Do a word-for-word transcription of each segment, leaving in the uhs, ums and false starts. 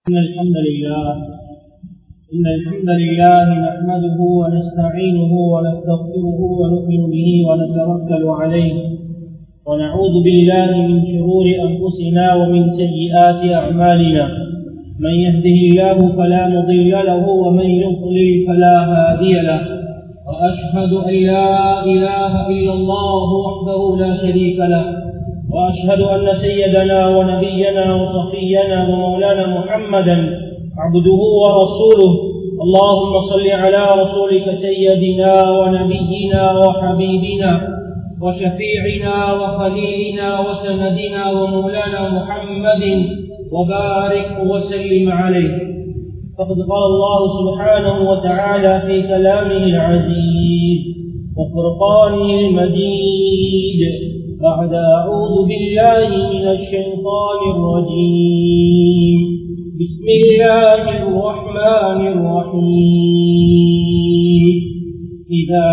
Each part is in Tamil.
إن الحمد لله إن الحمد لله نحمده ونستعينه ونستغفره ونؤمن به ونتوكل عليه ونعوذ بالله من شرور أنفسنا ومن سيئات أعمالنا من يهده الله فلا مضل له ومن يضلل فلا هادي له وأشهد أن لا إله إلا الله وحده لا شريك له وأشهد أن سيدنا ونبينا وصفينا ومولانا محمدا عبده ورسوله اللهم صل على رسولك سيدنا ونبينا وحبيبنا وشفيعنا وخليلنا وسندنا ومولانا محمد وبارك وسلم عليه. فقد قال الله سبحانه وتعالى في كلامه العزيز وفرقانه المجيد بعد أعوذ بالله من الشيطان الرجيم بسم الله الرحمن الرحيم إذا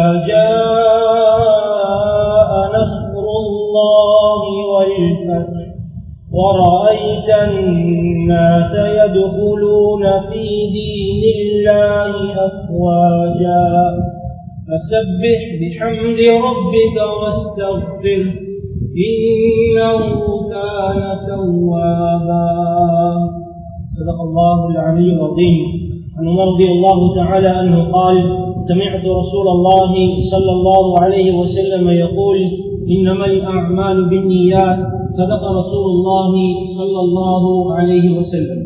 جاء نصر الله والفتح ورأيت الناس يدخلون في دين الله أفواجا فسبح بحمد ربك واستغفره إنه كان توابا. صدق الله العلي العظيم. عن عمر رضي الله تعالى عنه قال سمعت رسول الله صلى الله عليه وسلم يقول إنما الأعمال بالنيات صدق رسول الله صلى الله عليه وسلم.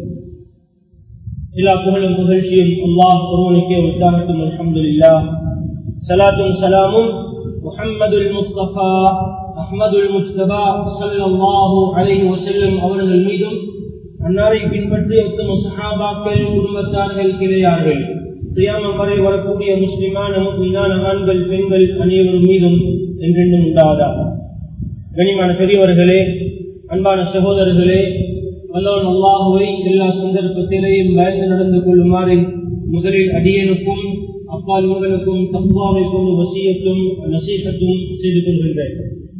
إلى كل مهلشين الله قرونك وتاهتم الحمد لله. صلاة سلام محمد المصطفى أحمد المجتبى صلى الله عليه وسلم அவர்கள் மீதும் அன்னாரை பின்பற்றி உத்தம சஹாபாக்கள் குடும்பத்தார்கள் கிளையார்கள் கியாமத் வரை வரக்கூடிய முஸ்லிமான முஃமினான ஆண்கள் பெண்கள் அனைவரும் மீதும் என்றென்றும் உண்டாவதாக. கனிமான பெரியவர்களே, அன்பான சகோதரர்களே, வல்லவன் அல்லாஹுவை எல்லா சந்தர்ப்பத்திலேயும் பயந்து நடந்து கொள்ளுமாறு முதலில் அடியனுக்கும் அப்பால் உங்களுக்கும் தக்வாவை கொண்டு வசியத்தும் நசீஹத்தும் செய்து கொள்கின்றேன்.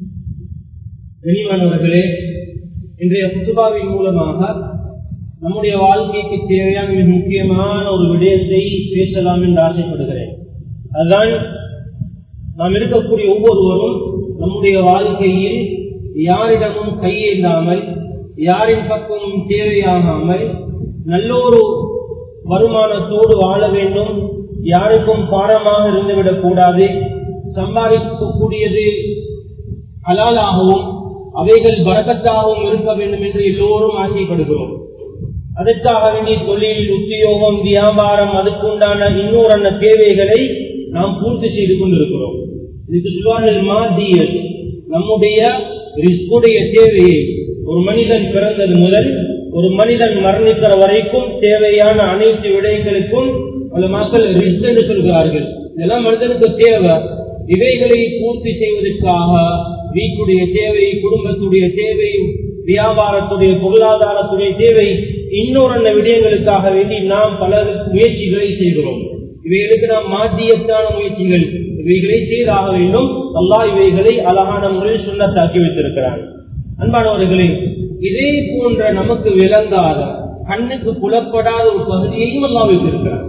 கனிமானவர்களே, இன்றைய குத்துபாவின் மூலமாக நம்முடைய வாழ்க்கைக்கு தேவையான மிக முக்கியமான ஒரு விடயத்தை பேசலாம் என்று ஆசைப்படுகிறேன். அதுதான் நாம் இருக்கக்கூடிய ஒவ்வொருவரும் நம்முடைய வாழ்க்கையில் யாரிடமும் கையேந்தாமல் யாரின் பக்கமும் தேவையாகாமல் நல்லொரு வருமானத்தோடு வாழ வேண்டும். யாருக்கும் பாரமாக இருந்துவிடக் கூடாது. சம்பாதிக்கக்கூடியது ஹலாலாகவும் அவைகள் பரக்கத்தாகவும் இருக்க வேண்டும் என்று எல்லோரும் ஆசைப்படுகிறோம். அதற்காக வேண்டிய தொழில், உத்தியோகம், வியாபாரம், அதுக்குண்டான இன்னொரு தேவைகளை நாம் பூர்த்தி செய்து கொண்டிருக்கிறோம். இதுக்கு சொல்வார்கள் மாதியல். நம்முடைய ரிஸ்குடைய தேவையை ஒரு மனிதன் பிறந்தது முதல் ஒரு மனிதன் மரணிக்கிற வரைக்கும் தேவையான அனைத்து விடயங்களுக்கும் பல மக்கள் ரிஸ்க் என்று சொல்கிறார்கள். இதெல்லாம் மனிதனுக்கு தேவை. இவைகளை பூர்த்தி செய்வதற்காக வீட்டுடைய தேவை, குடும்பத்துடைய தேவை, வியாபாரத்துடைய பொருளாதாரத்துடைய தேவை, இன்னொரு விடயங்களுக்காக வேண்டி நாம் பல முயற்சிகளை செய்கிறோம். இவைகளுக்கு நாம் மாத்தியத்தான முயற்சிகள் இவைகளை செய்தாக வேண்டும். அல்லாஹ் இவைகளை அழகான முறையில் சுன்னத்தாக்கி வைத்திருக்கிறார். அன்பானவர்களே, இதே போன்ற நமக்கு விளங்காத கண்ணுக்கு புலப்படாத ஒரு பகுதியையும் அல்லாஹ் வைத்திருக்கிறார்.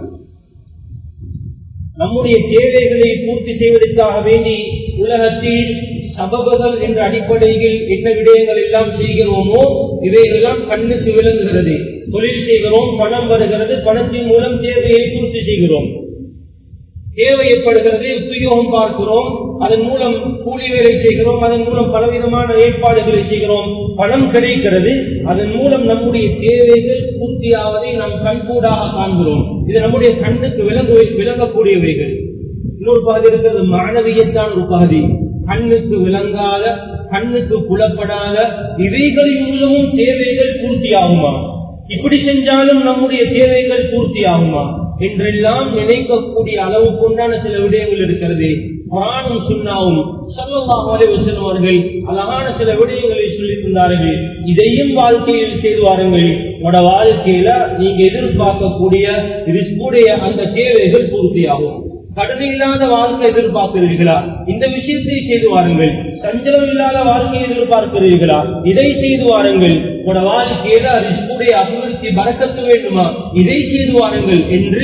நம்முடைய தேவைகளை பூர்த்தி செய்வதற்காக வேண்டி உலகத்தில் சபபுகள் என்ற அடிப்படையில் என்ன விடயங்கள் எல்லாம் செய்கிறோமோ இவைகளெல்லாம் கண்ணுக்கு விளங்குகிறது. தொழில் செய்கிறோம், பணம் வருகிறது, பணத்தின் மூலம் தேவையை பூர்த்தி செய்கிறோம். தேவை ஏற்படுகிறது, உத்தியோகம் பார்க்கிறோம், அதன் மூலம் கூலி வேலை செய்கிறோம், அதன் மூலம் பலவிதமான ஏற்பாடுகளை செய்கிறோம், பணம் கிடைக்கிறது, அதன் மூலம் நம்முடைய தேவைகள் பூர்த்தியாவதை நாம் கண்கூடாக காண்கிறோம். இது நம்முடைய கண்ணுக்கு விளங்கு விளங்கக்கூடியவைகள். இன்னொரு பகுதி இருக்கிறது மாணவியத்தான ஒரு பகுதி. கண்ணுக்கு விளங்காத, கண்ணுக்கு புலப்படாத இவைகளின் மூலமும் தேவைகள் பூர்த்தி ஆகுமா, இப்படி செஞ்சாலும் நம்முடைய தேவைகள் பூர்த்தி ஆகுமா என்றெல்லாம் நினைக்கக்கூடிய அளவுக்கு உண்டான சில விடயங்கள் இருக்கிறது. குர்ஆனும் சுன்னாவும் ஸல்லல்லாஹு அலைஹி வஸல்லம் அவர்கள் அழகான சில விடயங்களை சொல்லியிருந்தார்கள். இதையும் வாழ்க்கையில் செய்து வாருங்கள். உங்களோட வாழ்க்கையில நீங்க எதிர்பார்க்கக்கூடிய ரிஸ்குடைய அந்த தேவைகள் பூர்த்தியாகும். கடன் இல்லாத வாழ்க்கை எதிர்பார்க்கிறீர்களா? இந்த விஷயத்தை செய்து வாருங்கள். சஞ்சலம் இல்லாத வாழ்க்கையை எதிர்பார்க்கிறீர்களா? இதை செய்து வாருங்கள். உங்களோட வாழ்க்கையில ரிஸ்குடைய அபிவிருத்தி பறக்கத்து வேண்டுமா? இதை செய்து வாருங்கள் என்று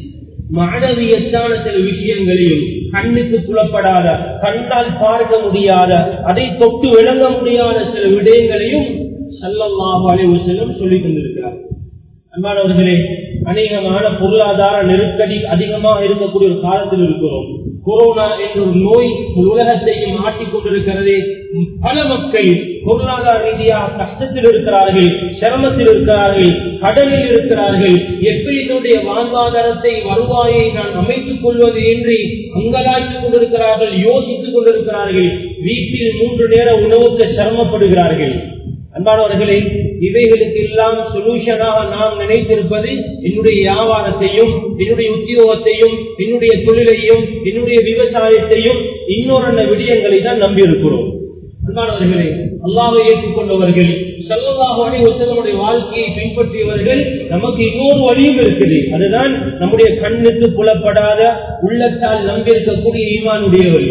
மாணவியத்தான சில விஷயங்களையும் கண்ணுக்கு புலப்படாத, கண்ணால் பார்க்க முடியாத, அதை தொட்டு விளங்க முடியாத சில விடயங்களையும் ஸல்லல்லாஹு அலைஹி வஸல்லம் சொல்லி கொண்டிருக்கிறார். அன்பானவர்களே, அநேகமான பொருளாதார நெருக்கடி அதிகமாக இருக்கக்கூடிய ஒரு காலத்தில் இருக்கிறோம். கொரோனா என்ற ஒரு நோய் உலகத்தையும் ஆட்டிக் கொண்டிருக்கிறது. பல மக்கள் பொருளாதார ரீதியாக கஷ்டத்தில் இருக்கிறார்கள், சிரமத்தில் இருக்கிறார்கள், கடனில் இருக்கிறார்கள். எப்படி என்னுடைய வாழ்வாதாரத்தை, வருவாயை நான் அமைத்துக் கொள்வது என்று அங்கலாய்த்துக் கொண்டிருக்கிறார்கள், யோசித்துக் கொண்டிருக்கிறார்கள். வீட்டில் மூன்று நேர உணவுக்கு சிரமப்படுகிறார்கள். அன்பானவர்களே, இவைகளுக்கு எல்லாம் சொல்யூஷனாக நாம் நினைத்திருப்பது என்னுடைய வியாபாரத்தையும், என்னுடைய உத்தியோகத்தையும், என்னுடைய தொழிலையும், என்னுடைய விவசாயத்தையும், இன்னொரு விடயங்களை தான் நம்பியிருக்கிறோம். அன்பானவர்களே, அல்லாஹ்வை ஏற்றுக்கொண்டவர்கள், ஸல்லல்லாஹு அலைஹி வஸல்லம் வாழ்க்கையை பின்பற்றியவர்கள், நமக்கு இன்னொரு வழியும் இருக்குது. அதுதான் நம்முடைய கண்ணுக்கு புலப்படாத, உள்ளத்தால் நம்பியிருக்கக்கூடிய ஈமானுடைய வழி.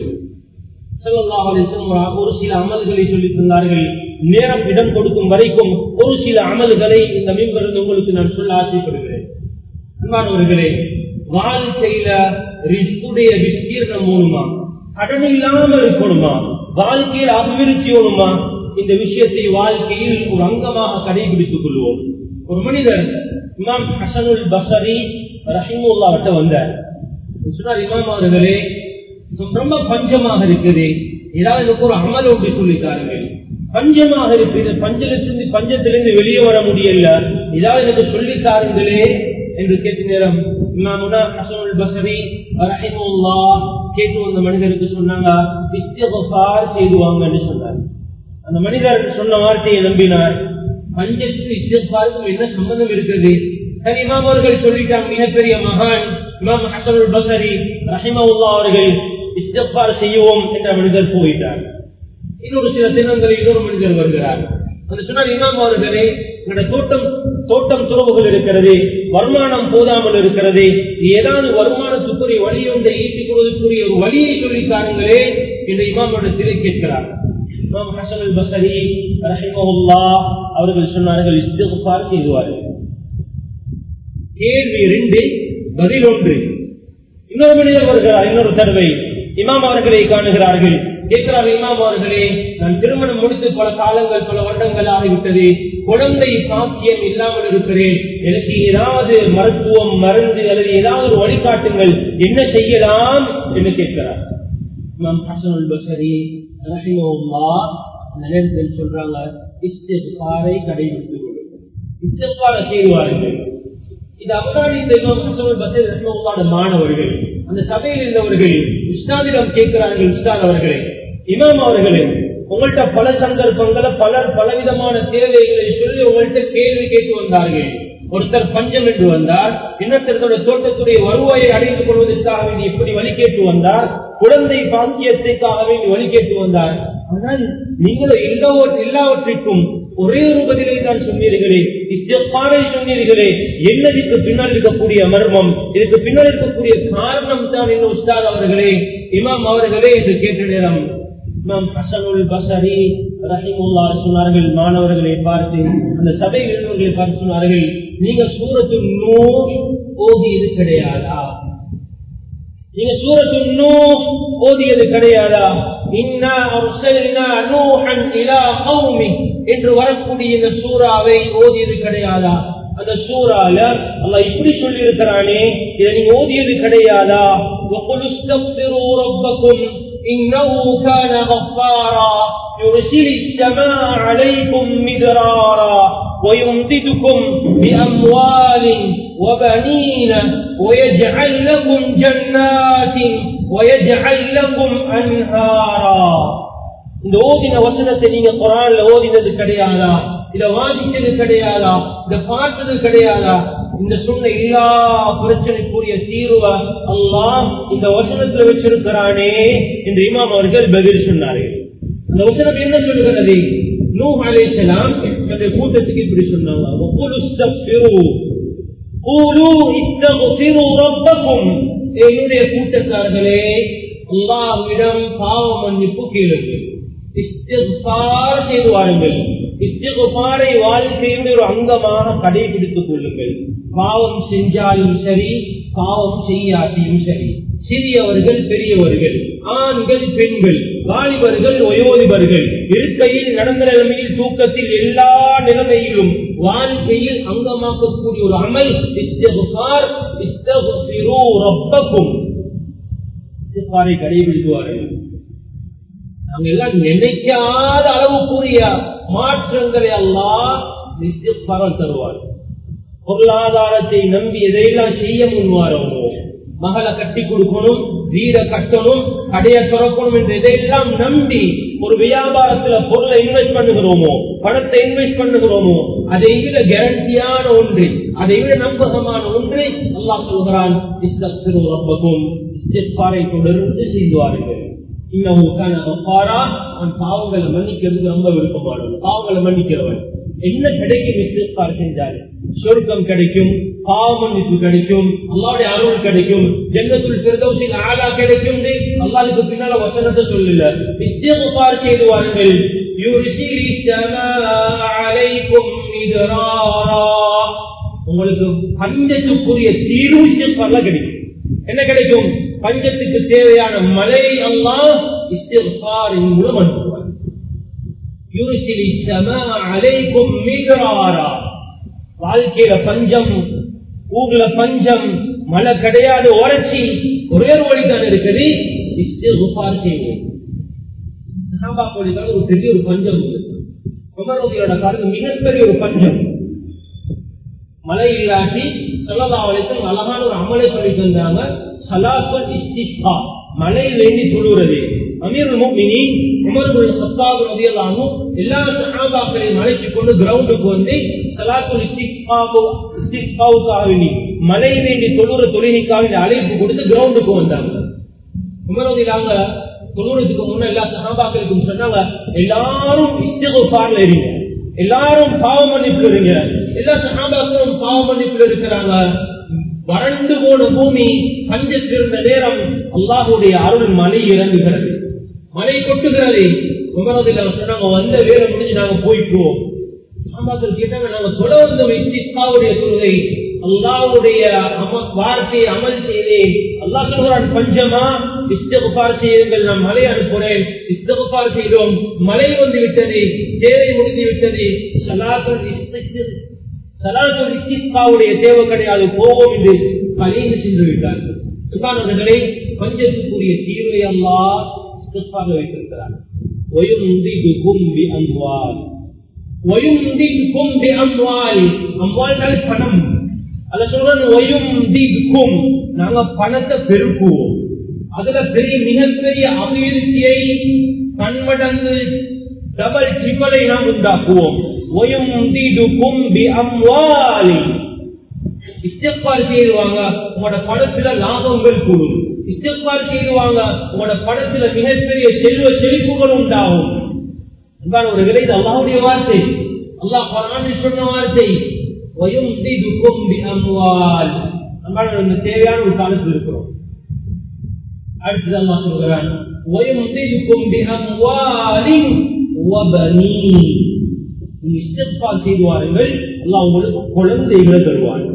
ஸல்லல்லாஹு அலைஹி வஸல்லம் ஒரு சில அமல்களை சொல்லித் தந்தார்கள். நேரம் இடம் கொடுக்கும் வரைக்கும் ஒரு சில அமல்களை இந்த மிம்பரில் உங்களுக்கு நான் சொல்ல ஆசைப்படுகிறேன். அன்பானவர்களே, வாழ்க்கையில ரிஸ்குடைய விஸ்தீர்ணம் மூலமா, கடன் இல்லாமல் இருக்கணுமா, வாழ்க்கையில் அபிவிருத்தி வேணுமா, இந்த விஷயத்தை வாழ்க்கையில் ஒரு அங்கமாக கடைபிடித்துக் கொள்வோம். ஒரு மனிதர் இமாம் ஹஸனுல் பஸரி ரஹிமஹுல்லாஹ் வந்தார். சொன்னார், இமாம் அவர்களே, ரொம்ப பஞ்சமாக இருக்குது, ஏதாவது ஒரு அமல் ஒன்று சொல்லித்தாருங்கள். பஞ்சமாக இருக்குது, பஞ்சத்திலிருந்து பஞ்சத்திலிருந்து வெளியே வர முடியல, ஏதாவது எனக்கு சொல்லித்தாருங்களே என்று கேட்ட நேரம் இமாமுனா ஹஸனுல் பஸரி ரஹிமஹுல்லாஹ் கேட்டு வந்த மனிதருக்கு சொன்னாங்க, இஸ்திக்ஃபார் செய்துவாங்கன்னு சொன்னார். அந்த மனிதர் சொன்ன வார்த்தையை நம்பினார். பஞ்சத்துக்கு இஸ்திக்ஃபாருக்கும் என்ன சம்பந்தம் இருக்குது? சரி, இமாம் அவர்கள் சொல்லிட்டாங்க, மிகப்பெரிய மகான் இமாம் ஹஸனுல் பஸரி ரஹிமஹுல்லாஹ் அவர்கள் இஸ்திக்ஃபார் செய்வோம் என்ற மனிதர் போயிட்டார். இன்னொரு சில தினங்களில் இன்னொரு மனிதர் வருகிறார். அந்த சொன்னார், இமாம் அவர்களே, எங்களோட தோட்டம் தோட்டம் துறவுகள் இருக்கிறது, வருமானம் போதாமல் இருக்கிறது, ஏதாவது வருமானத்துக்குரிய வழி ஒன்றை ஈட்டிக் கொள்வதற்குரிய ஒரு வழியை சொல்லித்தாருங்களே என்று இமாமிடத்திலே கேட்கிறார். இமாம் ஹஸனுல் பஸரி ரஹிமஹுல்லாஹ் அவர்கள் சொன்னார்கள், இஸ்திக்ஃபார் செய்வார்கள். கேள்வி இரண்டு, பதில் ஒன்று. இன்னொரு மனிதர் வருகிறார். இன்னொரு தடவை இமாம் அவர்களை காணுகிறார்கள். கேட்கிறார், இமாம் அவர்களே, நான் திருமணம் முடித்து பல காலங்கள், பல வருடங்கள் ஆகிவிட்டது, குழந்தை சாத்தியம் இல்லாமல் இருக்கிறேன், எனக்கு ஏதாவது மருத்துவம், மருந்து அல்லது ஏதாவது ஒரு வழிகாட்டுங்கள், என்ன செய்யலாம் என்று கேட்கிறார். இமாம் ஹஸனுல் பஸரி ரஹிமஹுல்லாஹ் நேரத்தில் சொல்றாங்க, இஸ்திக்ஃபாரை கடைபிடித்துக் கொள்ளுங்கள், இஸ்திக்ஃபார் செய்வார்கள். இது அவதான் இந்த இமாம் ஹஸனுல் பஸரி ரஹிமஹுல்லாஹ் மாணவர்கள் அந்த சபையில் இருந்தவர்கள் உஸ்தாதிடம் கேட்கிறார்கள், உஸ்தாத் அவர்களே, இமாம் அவர்களே, உங்கள்கிட்ட பல சந்தர்ப்பங்களை பலர் பலவிதமான தேவைகளை சொல்லி உங்கள்கிட்ட கேள்வி கேட்டு வந்தார்கள். ஒருத்தர் பஞ்சம் என்று வந்தார், இன்னொருத்தருடைய தோட்டத்துடைய வருவாயை அடைந்து கொள்வதற்காக வேண்டி எப்படி வழி கேட்டு வந்தார், குழந்தை பாக்கியத்திற்காக வேண்டி வழி கேட்டு வந்தார். ஆனால் நீங்களும் எல்லாவற்றிற்கும் ஒரே ஒரு பதிலை தான் சொன்னீர்களே, இஸ்திக்ஃபாரை சொன்னீர்களே, என்னதுக்கு பின்னால் இருக்கக்கூடிய மர்மம், இதுக்கு பின்னால் இருக்கக்கூடிய காரணம் தான் என்ன உஸ்தாத் அவர்களே, இமாம் அவர்களே என்று கேட்ட நேரம் இமாம் ஹஸனுல் பஸரி ரஹிமஹுல்லாஹ் சொன்னார்கள், மாணவர்களை பார்த்து, அந்த சபையில் இருந்தவர்களை பார்த்து சொன்னார்கள், நீங்க சூரத்துன் நூர் ஓதியது கிடையாதா? நீங்க சூரத்துன் நூர் ஓதியது கிடையாதா? இன்னா அர்ஸல்னா நூஹன் இலா கௌமி என்று வரக்கூடிய இந்த சூராவை ஓதியது கிடையாதா? அந்த சூரால அல்லாஹ் இப்படி சொல்லி இருக்கிறானே, இதை நீங்க ஓதியது கிடையாதா? வகுல் இஸ்தக்ஃபிரு ரப்பக்கும் இன்னஹு கான கஃபாரா யுர்சிலிஸ் ஸமாஅ அலைக்கும் மித்ராரா ويمددكم بأموال وبنين ويجعل لكم جنات ويجعل لكم أنهارا. இந்த ஓதின வசனத்தை நீங்க குர்ஆன்ல ஓதினது கிடையாதா? இத வாசிச்சது கிடையாதா? இத பார்த்தது கிடையாதா? இந்த சொன்ன எல்லா பிரச்சனைக்குரிய தீர்வை அல்லாஹ் இந்த வசனத்தில் வச்சிருக்கிறானே என்று இமாம் அவர்கள் பதில் சொன்னார்கள். அந்த வசனம் என்ன சொல்கிறது? நூஹ் அலைஹிஸ்ஸலாம் தன்னுடைய கூட்டத்துக்கு இப்படி சொன்னாங்க, வகுல் இஸ்தக்ஃபிரு கூலு இஸ்தக்ஃபிரு ரப்பக்கும் என்னுடைய கூட்டத்தார்களே, அல்லாஹ்விடம் பாவ மன்னிப்பு கேளுங்கள், இஸ்திக்பார் செய்து வாருங்கள். இஸ்திக்பாரை வாழ்க்கையுடைய ஒரு அங்கமாக கடைபிடித்துக் கொள்ளுங்கள். பாவம் செஞ்சாலும் சரி, பாவம் செய்யாட்டியும் சரி, சிறியவர்கள் பெரியவர்கள், ஆண்கள் பெண்கள், வாலிபர்கள் வயோதிபர்கள், இருக்கையில் நடந்த நிலைமையில் தூக்கத்தில் எல்லா நிலைமையிலும் வாழ்க்கையில் அங்கமாக்கக்கூடிய ஒரு அமல் இஸ்திக்பார். இஸ்தக்ஃபிரு ரப்பக்கும், இஸ்திக்பாரை கடைபிடித்துவார்கள். நாங்கள் எல்லாம் நினைக்காத அளவுக்குரிய மாற்றங்களை அல்லாஹ் இஸ்திக்பாரால் தருவார். பொருளாதாரத்தை நம்பி எதையெல்லாம் செய்ய முன்வாரோ, மகளை கட்டி கொடுக்கணும், வீட கட்டணும், கடையை திறக்கணும் என்று எதையெல்லாம் நம்பி ஒரு வியாபாரத்துல பொருளை இன்வெஸ்ட் பண்ணுகிறோமோ, பணத்தை இன்வெஸ்ட் பண்ணுகிறோமோ, அதை விட கேரண்டியான ஒன்று, அதை விட நம்பகமான ஒன்று அல்லாஹ் சொல்கிறான், இஸ்தக்ஃபிரு ரப்பக்கும், இஸ்திக்பாரை தொடர்ந்து செய்வார்கள். இன்னமும் அவன் பாவங்களை மன்னிக்கிறது ரொம்ப விருப்பமானவன், பாவங்களை மன்னிக்கிறவன். என்ன கிடைக்கும் இஸ்திக்பார் செஞ்சாரு? சொர்க்கம் கிடைக்கும், பாவ மன்னிப்பு கிடைக்கும், அல்லாஹ்வுடைய அருள் கிடைக்கும், ஜன்னத்துல் ஃபிர்தௌஸில் ஆலா கிடைக்கும். அல்லாஹ்வுக்கு பின்னால வசனத்தை சொல்லல, இஸ்திக்பார் செய்வார்கள். யுர்சிலி ஸமாஅ அலைக்கும் மித்ராரா, உங்களுக்கு பஞ்சத்துக்குரிய தீர்வு இஸ்திக்பார்ல கிடைக்கும். என்ன கிடைக்கும்? பஞ்சத்துக்கு தேவையான மழை அல்லாஹ் இஸ்திக்பாரின் மூலம் அனுப்புவார். யுர்சிலி ஸமாஅ அலைக்கும் மித்ராரா, வாழ்க்கையில பஞ்சம், ஊர்ல பஞ்சம், மழை கிடையாது, வறட்சி, ஒரே ஒரு வழிதான் இருக்குது, இஸ்திக்பார் செய்வோம். சஹாபாக்களுக்கு ஒரு பெரிய ஒரு பஞ்சம் உமர் ரலியல்லாஹு காலத்துல மிகப்பெரிய ஒரு பஞ்சம், மழை இல்லாட்டி ஸல்லல்லாஹு அலைஹி வஸல்லம் அழகான ஒரு அமலை சொல்லி தந்தாங்க, ஸலாத்துல் இஸ்திஸ்கா, மழை வேண்டி தொழுகிறது. அமீருல் முஃமினீன் உமர் இப்னு கத்தாப் ரலியல்லாஹு அன்ஹு எல்லா சஹாபாக்களையும் அழைத்துக் கொண்டு கிரவுண்டுக்கு வந்து ஸலாத்துல் இஸ்திஸ்காவு இஸ்திஸ்காவுக்காக வேண்டி மழை வேண்டி தொழுகிற தொழுகைக்காக அழைப்பு கொடுத்து கிரவுண்டுக்கு வந்தாங்க. உமர் ரலியல்லாஹு தொழுகிறதுக்கு முன்ன எல்லா சஹாபாக்களுக்கும் சொன்னாங்க, எல்லாரும் இஸ்திக்பார்ல இருங்க, எல்லாரும் பாவ மன்னிப்புல இருங்க. எல்லா சஹாபாக்களும் பாவ மன்னிப்புல இருக்கிறாங்க. வறண்டு போன பூமி, பஞ்சத்திருந்த நேரம் அல்லாஹ்வுடைய அருள் மழை இறங்குகிறது, மழை கொட்டுகிறது. உமரதில் சொன்னாங்க, வந்த வேலை முடிஞ்சு நாங்க போய்க்குவோம். சஹாபாக்கள் கேட்டாங்க, நாங்க சொல்ல வந்த இஸ்திக்பாருடைய தொழுகை, அல்லாஹ்வுடைய வார்த்தையை அமல் செய்தேன். அல்லாஹ் சொல்றான், பஞ்சமா இஸ்திக்பார் செய்யுங்கள், நான் மழை அனுப்புறேன். இஸ்திக்பார் செய்தோம், மழை வந்து விட்டது, தேவை முடிந்து விட்டது. ஸலாத்துல் இஸ்திஸ்கா ஸலாத்துல் இஸ்திஸ்காவுடைய தேவை கிடையாது, போவோம் என்று கலைந்து சென்று விட்டார்கள். சுகானவர்களே, பஞ்சத்துக்குரிய தீர்வை அல்லாஹ் இஸ்திக்பார்ல வைத்திருக்கிறார். வயும்திதுகும் பிஅம்வால், வயும்திதுகும் பிஅம்வால், அம்வால்னால் பணம். அல்லாஹ் சொல்றான், வயும்திதுகும், நாங்க பணத்தை பெருக்குவோம். அதுல பெரிய மிகப்பெரிய அபிவிருத்தியை பன்மடங்கு டபுள் ட்ரிபிளை நாம் உண்டாக்குவோம். இஸ்திக்பார் செய்வாங்க, உங்களோட பணத்துல லாபங்கள் கூடும். இஸ்திக்பார் செய்வாங்க, உங்களோட பணத்துல மிகப்பெரிய செல்வ செழிப்புகள் உண்டாகும். ஒரு விலை அல்லாஹ்வுடைய வார்த்தை, அல்லாஹ் குர்ஆனில் சொன்ன வார்த்தை. தேவையான ஒரு காலத்தில் இருக்கிறோம். அடுத்தது அல்லாஹ் சொல்கிறான், இஸ்திக்பார் செய்வார்கள், அல்லாஹ் உங்களுக்கு குழந்தைகளை தருவார்கள்.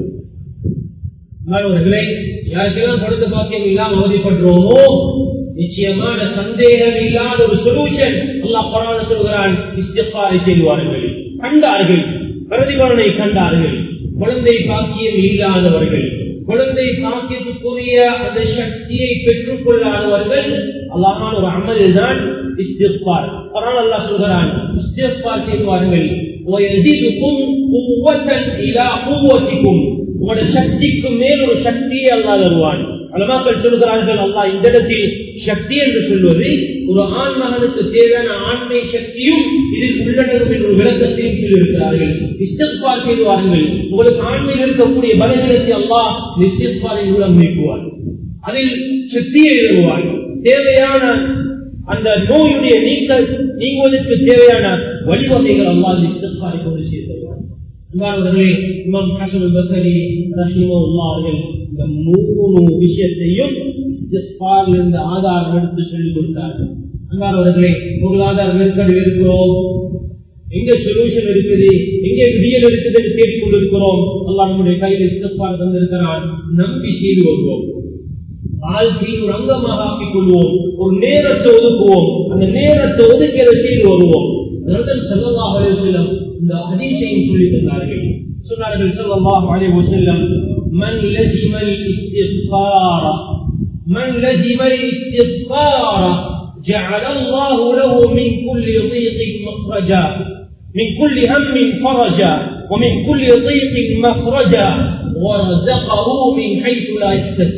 யாருக்கெல்லாம் குழந்தை பாக்கியம் இல்லாம அவதிப்படுறோமோ, நிச்சயமான சந்தேகம் இல்லாத ஒரு சொல்யூஷன் அல்லாஹ் குர்ஆனில் சொல்கிறான், இஸ்திக்பாரை செய்வார்கள். கண்டார்கள், பிரதிபலனை கண்டார்கள். குழந்தை பாக்கியம் இல்லாதவர்கள், குழந்தை பாக்கியத்துக்குரிய அந்த சக்தியை பெற்றுக் கொள்ளாதவர்கள், அல்லாஹ்வான ஒரு அமல் தான் இஸ்திக்பார். குர்ஆன் அல்லாஹ் சொல்கிறான், இஸ்திக்பார் செய்வார்கள். வயஸிதுகும் குவத்தன் இலா குவத்திக்கும், உங்களுடைய சக்திக்கு மேல் ஒரு சக்தியை அல்லாஹ் தருவான். உலமாக்கள் சொல்கிறார்கள், அல்லாஹ் இந்த இடத்தில் சக்தி என்று சொல்வது ஒரு ஆண் மகனுக்கு தேவையான ஆண்மை சக்தியும் இதில் உள்ளடங்கும் என்ற விளக்கத்தையும் சொல்லியிருக்கிறார்கள். இஸ்திக்பார் செய்வார்கள், உங்களுக்கு ஆண்மையில் இருக்கக்கூடிய பலவீனத்தை அல்லாஹ் இஸ்திக்பாரின் மூலம் நீக்குவார், அதில் சக்தியை எழுதுவார். தேவையான அந்த நோயுடைய நீக்க நீங்குவதற்கு தேவையான வழிவகைகள் அல்லாஹ் இஸ்திக்பாரை கொண்டு செய்து தருவார். இமாம் ஹஸன் அல் பஸ்ரி ரஹிமஹுல்லாஹ் அவர்கள் இந்த இந்த மூணு விஷயத்தையும் இஸ்திக்பாரிலிருந்து ஆதாரம் எடுத்து சொல்லிக் கொடுத்தார்கள். அங்காளவர்களே, பொருளாதார நெருக்கடி இருக்கிறோம், எங்க சொல்யூஷன் இருக்குது, எங்க விடியல் இருக்குது தேடிக் கொண்டிருக்கிறோம். அல்லாஹ் நம்முடைய கையில் இஸ்திக்பார் தந்திருக்கிறான். நம்பி செய்து வருவோம், வாழ்க்கையில் ஒரு அங்கமாக ஆக்கிக் கொள்வோம், ஒரு நேரத்தை ஒதுக்குவோம், அந்த நேரத்தை ஒதுக்கிற செய்து வருவோம். அதனால் ஸல்லல்லாஹு அலைஹி வஸல்லம் இந்த ஹதீஸையும் சொல்லி தந்தார்கள். சொன்னார்கள் ஸல்லல்லாஹு அலைஹி வஸல்லம், மன் லஸிமல் இஸ்திக்பார மன் லஸிமல் இஸ்திக்பார ஜஅல அல்லாஹு லஹு மின் குல்லி ضيق مخرجا من كل هم فرجا ومن كل ضيق مخرجا ورزقه من حيث لا يحتسب.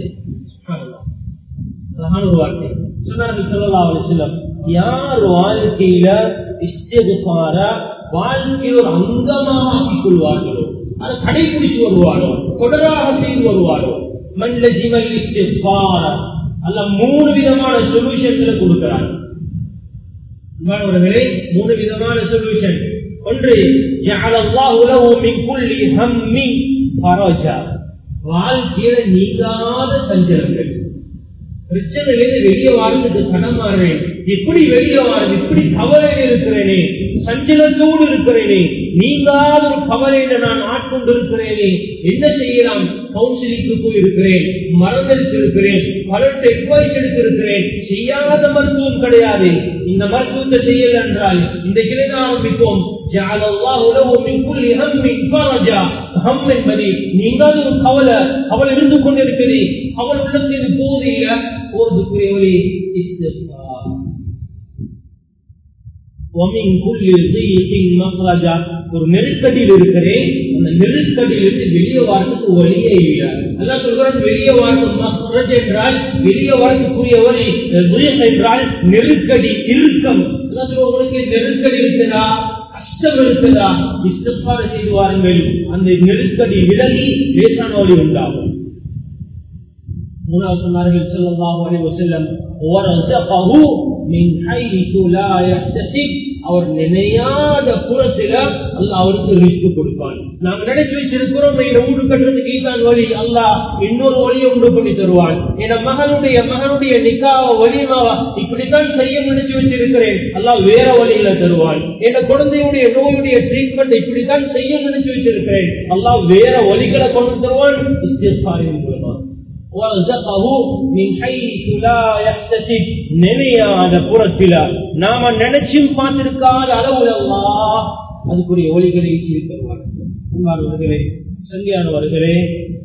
சொன்னார்கள் ஸல்லல்லாஹு அலைஹி வஸல்லம், யார் வாழ்க்கையில இஸ்திக்பார வாழ்க்கையில் ஒரு அங்கமாக ஆக்கிக் கொள்வார்களோ, அதை கடைபிடிச்சு வருவாரோ, தொடராக செய்து வருவாரோ, மன் லஸிமல் இஸ்திக்பார, அல்லாஹ் மூணு விதமான சொல்யூஷன்களை கொடுக்கிறார். மூணு விதமான சொல்யூஷன். ஒன்று, ஜஅல அல்லாஹு லஹு மின் குல்லி ஹம்மின் ஃபரஜா, வாழ்க்கையில நீங்காத சஞ்சலங்கள், பிரச்சனையிலிருந்து வெளியே வாழ்ந்தது கடமாறேன், எப்படி வெளியே வாழ்ந்து இப்படி கவலையில் இருக்கிறேனே, சஞ்சலத்தோடு இருக்கிறேனே, நீங்காத ஒரு கவலையில நான் ஆட்கொண்டிருக்கிறேனே, என்ன செய்யலாம்? கவுன்சிலிங்க்கு போய் இருக்கிறேன், மறந்தெடுத்து இருக்கிறேன், பலர்கிட்ட அட்வைஸ் எடுத்திருக்கிறேன், செய்யாத மருத்துவம் கிடையாது. இந்த மருத்துவத்தை செய்யல என்றால் இந்த கிளை ஆரம்பிப்போம். நீங்காத ஒரு கவலை அவள் இருந்து கொண்டிருக்கிறது, அவள் உள்ளத்தில் போது இல்ல போதுக்குரியவரே இஸ்திக்பார். ஒரு நெருக்கடியில் இருக்கிறேன், அந்த நெருக்கடியிலிருந்து வெளியே வாழ்றதுக்கு வழியே இல்லை. அதான் சொல்றான், வெளியே வாழ்க்கை என்றால் வெளியே வாழ்க்கைக்குரிய வழி என்றால் நெருக்கடி, இறுக்கம். உங்களுக்கு நெருக்கடி இருக்குதா, கஷ்டம் இருக்குதா, இஸ்திக்பார் செய்து வாருங்கள், அந்த நெருக்கடி விலகி லேசான வழி உண்டாகும். மூணாவது சொன்னார்கள் ஸல்லல்லாஹு அலைஹி வஸல்லம், வரஸகஹு மின் ஹைது லா யஹ்தஸிப், அவர் நினையாத புறத்தில அல்லாஹ் அவருக்கு ரிஸ்க் கொடுப்பான். நாங்க நினைச்சு வச்சிருக்கிறோம் ஊடு கட்டுறதுக்கு இதுதான் வழி, அல்லாஹ் இன்னொரு வழியை உண்டு பண்ணி தருவான். என் மகனுடைய மகனுடைய நிக்காவ வலிமாவா இப்படித்தான் செய்ய நினைச்சு வச்சிருக்கிறேன், அல்லாஹ் வேற வழியில தருவான். என் குழந்தையுடைய நோயுடைய ட்ரீட்மெண்ட் இப்படித்தான் செய்ய நினைச்சு வச்சிருக்கிறேன், அல்லாஹ் வேற வழிகளை கொண்டு தருவான். இஸ்திக்பாரின் மூலமா நினையாத புறத்தில நாம நினைச்சும் பார்த்திருக்காத அளவுல அல்லாஹ் அதுக்குரிய ஒளிகளை சீர்தருவார்களே. சங்கியானவர்களே,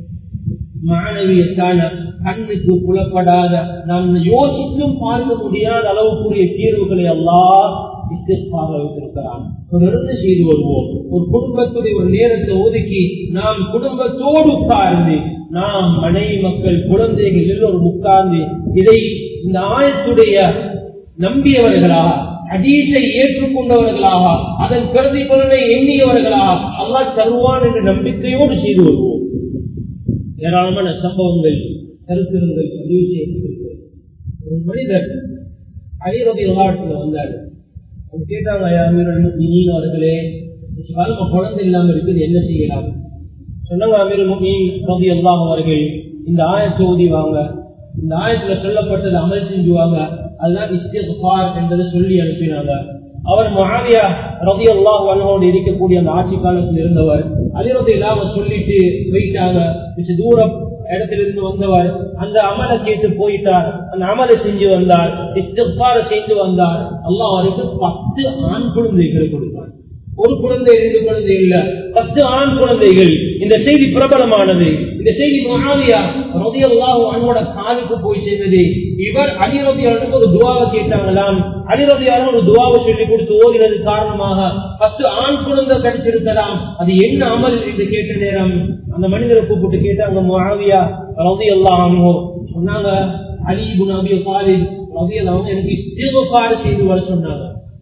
மாணவியத்தான கண்ணுக்கு புலப்படாத நாம் யோசித்தும் பார்க்க முடியாத அளவுக்குரிய தீர்வுகளை அல்லாஹ் இஸ்திக்பார் வைத்திருக்கிறான். தொடர்ந்து செய்து வருவோம். ஒரு குடும்பத்துடைய ஒரு நேரத்தை ஒதுக்கி நாம் குடும்பத்தோடு உட்கார்ந்து, நாம் மனைவி மக்கள் குழந்தைகள் எல்லோரும் உட்கார்ந்து இதை இந்த ஆயத்துடைய நம்பியவர்களாக, ஹதீஸை ஏற்றுக்கொண்டவர்களாக, அதன் கருதி பலனை எண்ணியவர்களாக அல்லாஹ் தருவான் என்ற நம்பிக்கையோடு செய்து வருவோம். ஏராளமான சம்பவங்கள் கருத்திருங்கள் பதிவு செய்யப்பட்டிருக்கிறது. ஒரு மனிதர் அலி ரலியல்லாஹு அன்ஹு வந்தார். அவங்க கேட்டாங்க, அவர்களே குழந்தை இல்லாம இருக்குது, என்ன செய்யலாம்? சொன்னாங்க, அமீருல் முஃமினீன் ரலியல்லாஹு அன்ஹு அவர்கள் இந்த ஆயத்தை ஓதிவாங்க, இந்த ஆயத்துல சொல்லப்பட்டது அமல் செஞ்சுவாங்க, அதுதான் இஸ்திக்பார் என்பதை சொல்லி அனுப்பினாங்க. அவர் முஆவியா ரலியல்லாஹு அன்ஹு இருக்கக்கூடிய அந்த ஆட்சி காலத்தில் இருந்தவர். அலி ரலியல்லாஹு அன்ஹு சொல்லிட்டு போயிட்டாங்க, தூரம் இடத்திலிருந்து வந்தவர் அந்த அமலை கேட்டு போயிட்டார், அந்த அமலை செஞ்சு வந்தார், இஸ்திக்பார் செய்து வந்தார். அல்லாஹ் அவருக்கு பத்து ஆண் குழந்தைகளை கொடுத்தார். ஒரு குழந்தை, இரண்டு குழந்தை இல்ல, பத்து ஆண் குழந்தைகள். இந்த செய்தி பிரபலமானது. இந்த செய்தி முஆவியா ரலியல்லாஹு அன்ஹுவோட காதுக்கு போய் சேர்ந்தது. இவர் அலி ரலியல்லாஹு அன்ஹு ஒரு துஆவை கேட்டாங்களாம். அலி ரலியல்லாஹு அன்ஹு ஒரு துஆவை சொல்லி கொடுத்து ஓதினது காரணமாக பத்து ஆண் குழந்தை கிடைச்சிருக்கலாம். அது என்ன அமல் என்று கேட்ட நேரம் அந்த மனிதரை கூப்பிட்டு கேட்டாங்க. முஆவியா ரலியல்லாஹு அன்ஹு சொன்னாங்க, அலி இப்னு அபீ தாலிப் ரலியல்லாஹு அன்ஹு எனக்கு இஸ்திக்பார் செய்து வர சொன்னாங்க.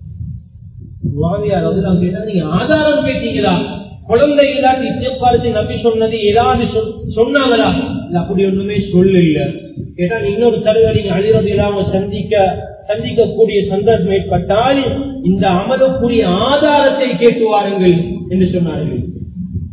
முஆவியா ரலியல்லாஹு அன்ஹு கேட்டாங்க, நீங்க ஆதாரம் கேட்டீங்களா? குழந்தை இல்லாத இஸ்திக்பார் செய்ய நபி சொன்னது ஏதாவது சொன்னாங்களா? அப்படி ஒண்ணுமே சொல்லல. கேட்டா இன்னொரு தடவை நீங்க அலி ரலியல்லாஹு அன்ஹு சந்திக்க சந்திக்கக்கூடிய சந்தர்ப்பம் ஏற்பட்டால் இந்த அமலுக்குரிய ஆதாரத்தை கேட்டு வாருங்கள் என்று சொன்னார்கள்.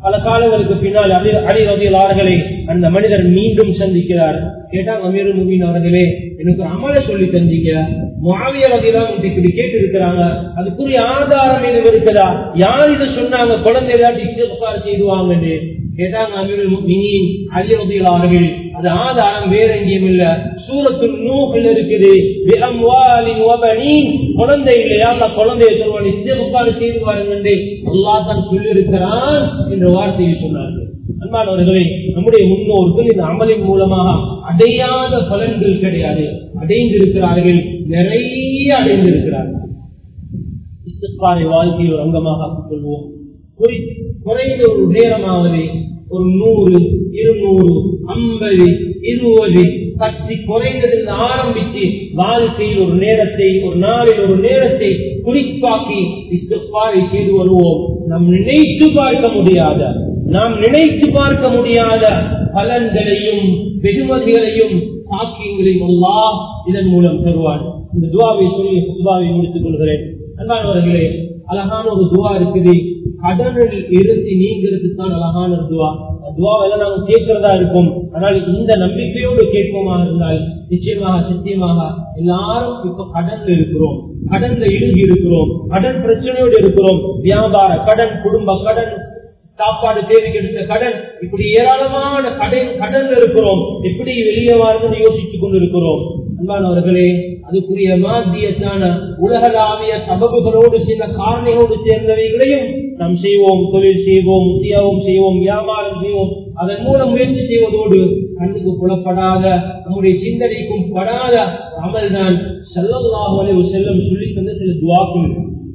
பல காலங்களுக்கு பின்னால் அலி அலி ரலியல்லாஹு அந்த மனிதர் மீண்டும் சந்திக்கிறார். கேட்டாங்க, அமீருல் முஃமினீன் அவர்களே, எனக்கு அமலை சொல்லி தந்தீங்க, முஆவியா ரலியல்லாஹு இப்படி கேட்டு இருக்கிறாங்க, அதுக்குரிய ஆதாரம் எதுவும் இருக்குதா? யார் இதை சொன்னாங்க? குழந்தை ஏதாட்டி இஸ்திக்ஃபார் செய்துவாங்கன்னு கேட்டாங்க. அமீருல் முஃமினீன் அலி ரலியல்லாஹு அது ஆதாரம் வேற எங்கேயும் இல்ல, சூரத்துல் நூஹ்ல இருக்குது. பிஅம்வாலின் வபனீன், குழந்தை இல்லையா, அந்த குழந்தையை சொல்வான் இஸ்திக்ஃபார் செய்துவாருங்க அல்லாஹ் தான் சொல்லி இருக்கிறான் என்ற வார்த்தையை சொன்னார்கள். அன்பானவர்களே, நம்முடைய முன்னோர்கள் இந்த அமலின் மூலமாக அடையாத பலன்கள் கிடையாது, அடைந்திருக்கிறார்கள், நிறைய அடைந்திருக்கிறார்கள். இஸ்திக்ஃபாரை வாழ்க்கையில் ஒரு அங்கமாக கொள்வோம். குறைந்த ஒரு நேரமாவது ஒரு நூறு இருநூறு ஐம்பது இருபது பத்து குறைந்ததில் ஆரம்பித்து வாழ்க்கையில் ஒரு நேரத்தை, ஒரு நாளில் ஒரு நேரத்தை குறிப்பாக்கி இஸ்திக்ஃபாரை செய்து வருவோம். நாம் நினைத்து பார்க்க முடியாத நாம் நினைத்து பார்க்க முடியாத பலன்களையும் வெகுமதிகளையும் பாக்கியங்களையும் அல்லாஹ் இதன் மூலம் தருவான். இந்த துஆவை சொல்லி துஆவை முடித்துக் கொள்கிறேன். அன்பானவர்களே, அழகான ஒரு துஆ இருக்குது, கடனில் இருந்து நீங்கிறதுக்கு தான் அழகான ஒரு துஆ. துஆவெல்லாம் நாங்கள் கேட்கிறதா இருக்கும், ஆனால் இந்த நம்பிக்கையோடு கேட்போமாக இருந்தால் நிச்சயமாக சத்தியமாக எல்லாரும் இப்ப கடன்ல இருக்கிறோம், கடன்ல இழுகி இருக்கிறோம், கடன் பிரச்சனையோடு இருக்கிறோம். வியாபார கடன், குடும்ப கடன், சாப்பாடு தேவைக்கு எடுத்த கடன், இப்படி ஏராளமான கடன் கடன்ல இருக்கிறோம். எப்படி வெளியே வாழ்ந்து யோசித்துக் கொண்டிருக்கிறோம். அன்பானவர்களே, அதுக்குரிய மாத்தியத்தான உலகளாவிய சபபுகளோடு சேர்ந்த காரணிகளோடு சேர்ந்தவைகளையும் நாம் செய்வோம். தொழில் செய்வோம், உத்தியோகம் செய்வோம், வியாபாரம் செய்வோம். அதன் மூலம் முயற்சி செய்வதோடு கண்ணுக்கு புலப்படாத, நம்முடைய சிந்தனைக்கும் படாத அமல்தான் ஸல்லல்லாஹு அலைஹி வஸல்லம் சொல்லி தந்த சில துஆக்கள்.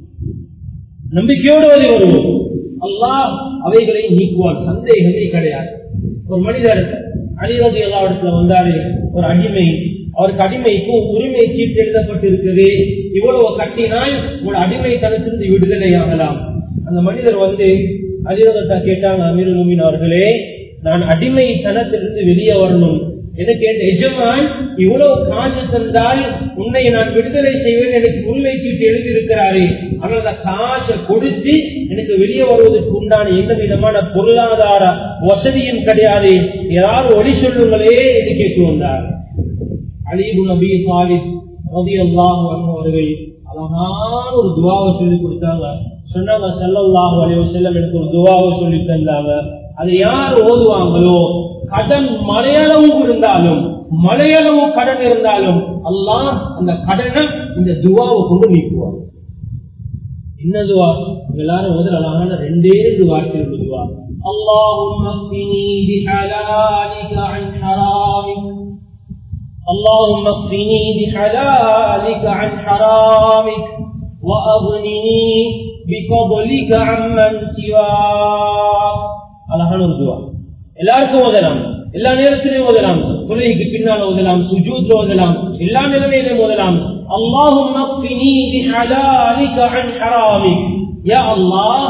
நம்பிக்கையோடு அதை வருவோம், அல்லாஹ் அவைகளை நீக்குவான், சந்தேகமே கிடையாது. ஒரு மனிதர் அலி ரலியல்லாஹு அன்ஹு வந்தாரு, ஒரு அடிமை, அவருக்கு அடிமைக்கு உரிமை சீட்டு எழுதப்பட்டிருக்கிறது, இவ்வளவு கட்டினால் ஒரு அடிமைத்தனத்திலிருந்து விடுதலை ஆகலாம். அந்த மனிதர் வந்து அலி ரலியல்லாஹு கேட்டாங்க, அமீருல் முஃமினீன் அவர்களே, நான் அடிமைத்தனத்திலிருந்து வெளியே வரணும், எனக்கு என் எஜமான் இவ்வளவு காசு தந்தால் உன்னை நான் விடுதலை செய்வேன், எனக்கு உரிமை சீட்டு எழுதியிருக்கிறாரே, ஆனால் அந்த காசை கொடுத்து எனக்கு வெளியே வருவதற்கு உண்டான எந்த விதமான பொருளாதார வசதியும் கிடையாது, யாரும் ஒளி சொல்லுங்களே என்று கேட்டு வந்தார். அலி இப்னு அபீ தாலிப் ரலியல்லாஹு அன்ஹு அவர்கள் அழகான ஒரு துஆவை சொல்லி கொடுத்தாங்க. சொன்னாங்க, ஸல்லல்லாஹு அலைஹி வஸல்லம் எனக்கு ஒரு துஆவை சொல்லி தந்தாங்க. அதை யார் ஓதுவாங்களோ, கடன் மலையளவு இருந்தாலும், மலையளவு கடன் இருந்தாலும் அல்லாஹ் அந்த கடனை இந்த துஆவை கொண்டு நீக்குவார். என்ன துஆ? எல்லாரும் ஓதுற அழகான ரெண்டே ரெண்டு வார்த்தை உள்ள துஆ. அல்லாஹும்ம க்ஃபினி பிஹலாலிக அன் ஹராமிக், اللهم اكفني بحلالك عن حرامك واغنني بفضلك عمن سواك. அழகான ஒரு துஆ, எல்லாருக்கும் ஓதலாம், எல்லா நேரத்திலும் ஓதலாம், தொழுகைக்கு பின்னால் ஓதலாம், சுஜூத்ல ஓதலாம், எல்லா நிலைமையிலும் ஓதலாம். اللهم اكفني بحلالك عن حرامك, யா அல்லாஹ்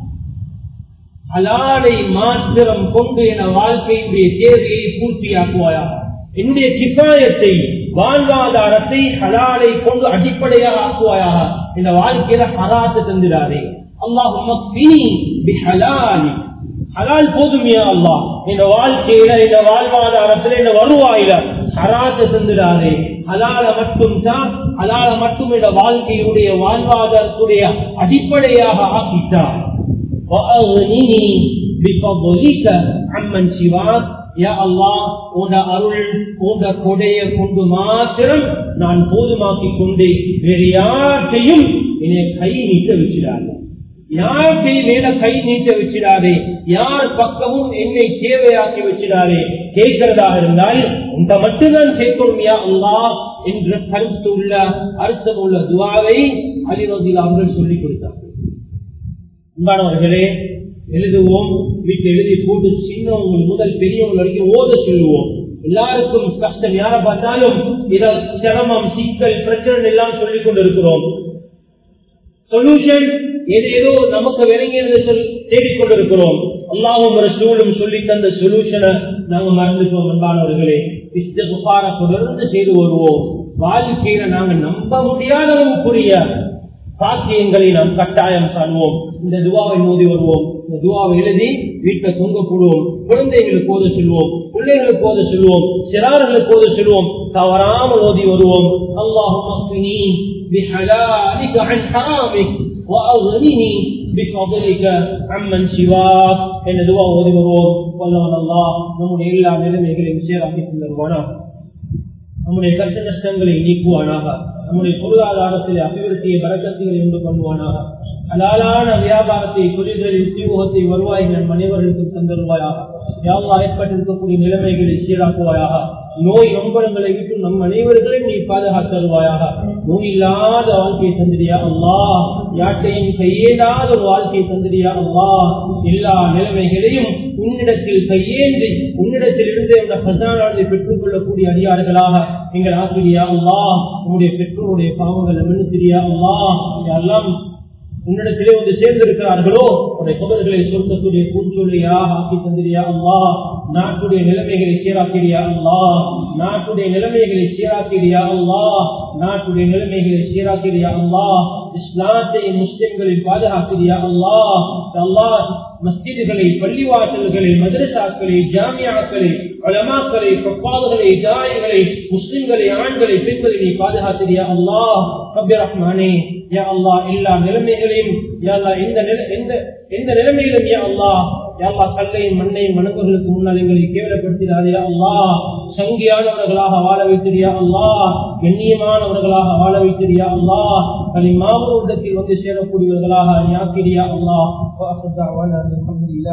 ஹலாலை மாத்திரம் கொண்டு என் வாழ்க்கையுடைய தேவையை பூர்த்தியாக்குவாயா, என்னுடைய கிஃபாயத்தை, வாழ்வாதாரத்தை ஹலாலை கொண்டு அடிப்படையாக ஆக்குவாயாக, இந்த வாழ்க்கையில ஹராத்தை தந்திராதே. அல்லாஹும்ம க்ஃபினி பிஹலாலி, ஹலால் போதுமியா அல்லாஹ், இந்த வாழ்க்கையில, இந்த வாழ்வாதாரத்துல, இந்த வருவாயில ஹராத்தை தந்திராதே. ஹலால மட்டும் தான், ஹலால மட்டும் இந்த வாழ்க்கையுடைய வாழ்வாதாரத்துடைய அடிப்படையாக ஆக்கிட்டார். வஅக்னினி பிஃபضلிக அம்மன் சிவாக், யா அல்லாஹ் உன்ட அருள், உன்ட கொடையை கொண்டு மாத்திரம் நான் போதுமாக்கிக் கொண்டு வேறு யார்த்தையும் என்னை கை நீட்ட வச்சிடாதே, யார்த்தையும் மேல கை நீட்ட வச்சிடாதே, யார் பக்கமும் என்னை தேவையாக்கி வச்சிடாதே. கேட்கிறதா இருந்தால் உன்ட மட்டும்தான் கேட்கணும் யா அல்லாஹ் என்ற கருத்துள்ள அர்த்தமுள்ள துஆவை அலி ரலியல்லாஹு அன்ஹு சொல்லிக் கொடுத்தார்கள். அன்பானவர்களே, எழுதுவோம், வீட்டில் எழுதி போட்டு சின்னவங்க முதல் பெரியவங்க வரைக்கும் ஓத சொல்லுவோம். எல்லாருக்கும் கஷ்டம், யாரை பார்த்தாலும் இதில் சிரமம், சிக்கல், பிரச்சனை எல்லாம் சொல்லிக் கொண்டிருக்கிறோம். சொல்யூஷன் ஏதேதோ நமக்கு விளங்கியது சொல் தேடிக்கொண்டிருக்கிறோம். அல்லாஹ்வும் ரசூலும் சொல்லி தந்த சொல்யூஷனை நாங்க மறந்துட்டோம். அன்பானவர்களே, இஸ்திக்ஃபார தொடர்ந்து செய்து வருவோம். வாழ்க்கையில நாங்க நம்ப முடியாதவங்களுக்குரிய பாக்கியங்களை நாம் கட்டாயம் காண்போம். இந்த துஆவை ஓதி வருவோம். இந்த துஆவை எழுதி வீட்டை தொங்க போடுவோம். குழந்தைகளுக்கு ஓத சொல்லுவோம், பிள்ளைகளுக்கு ஓத சொல்லுவோம், சிறார்களுக்கு ஓத சொல்லுவோம். தவறாமல் ஓதி வருவோம். அல்லாஹும்ம க்ஃபினி பிஹலாலிக அன் ஹராமிக் வஅக்னினி பிஃபضلிக அம்மன் சிவாக் என்ற துஆ ஓதி வருவோம். வல்லவன் அல்லாஹ் நம்முடைய எல்லா நிலைமைகளையும் சீராக்கி தருவானாக. நம்முடைய கஷ்ட நஷ்டங்களை நீக்குவானாக. நம்முடைய பொருளாதாரத்திலே அபிவிருத்தியை பரக்கத்துகளை உண்டு பண்ணுவானாக. ஹலாலான வியாபாரத்தை, தொழில்களில் உத்தியோகத்தை, வருவாய்கள் அனைவருக்கும் தந்தருவாயாக. யாவா ஏற்பட்டிருக்கக்கூடிய நிலைமைகளை சீராக்குவாயாக. நோய் நொம்பலங்களை விட்டு நம் அனைவர்களையும் நீ பாதுகாத்தருவாயாக. நோய் இல்லாத வாழ்க்கையை தந்திரியா அல்லாஹ், யாட்டையும் கையேடாத ஒரு வாழ்க்கையை தந்திரியா அல்லாஹ். எல்லா நிலைமைகளையும் உன்னிடத்தில் கையேந்தி உன்னிடத்தில் இருந்து அந்த கசானாவை பெற்றுக் கொள்ளக்கூடிய அடியார்களாக எங்கள் ஆசிரியா அல்லாஹ். உன்னுடைய பெற்றோருடைய பாவங்களை மன்னித்திரியா அல்லாஹ். எல்லாம் உன்னிடத்திலே வந்து சேர்ந்திருக்கிறார்களோ உடைய புகழ்களை சொர்க்கத்துடைய பூஞ்சொல்லியாக ஆக்கி தந்திரியா அல்லாஹ். நாட்டுடைய நிலைமைகளை சீராக்கிறியா அல்லாஹ். நாட்டுடைய நிலைமைகளை சீராக்கிறியா அல்லாஹ். நாட்டுடைய நிலைமைகளை சீராக்கிறியா அல்லாஹ். இஸ்லாத்தை முஸ்லிம்களை பாதுகாக்கிறியா அல்லாஹ். அல்லாஹ் மஸ்ஜிதுகளை, பள்ளிவாசல்களை, மதரசாக்களை, ஜாமியாக்களை, உலமாக்களை, ஃபக்காதுகளை, தாயிகளை, முஸ்லிம்களை, ஆண்களை, பெண்களை நீ பாதுகாத்திரியா அல்லாஹ். ரப்பி ரஹ்மானே யா அல்லாஹ், எல்லா நிலைமைகளையும் யா அல்லாஹ், எந்த எந்த எந்த நிலைமையிலும் யா அல்லாஹ் யா அல்லாஹ் கல்லையும் மண்ணையும் மணவர்களுக்கு முன்னால் எங்களை கேவலப்படுத்தினாரே யா அல்லாஹ். சங்கியானவர்களாக வாழ வைத்திரியா அல்லாஹ். கண்ணியமானவர்களாக வாழ வைத்திரியா அல்லாஹ். கலிமாவுடத்தில் வந்து சேரக்கூடியவர்களாக நீ ஆக்கிறியா அல்லாஹ்.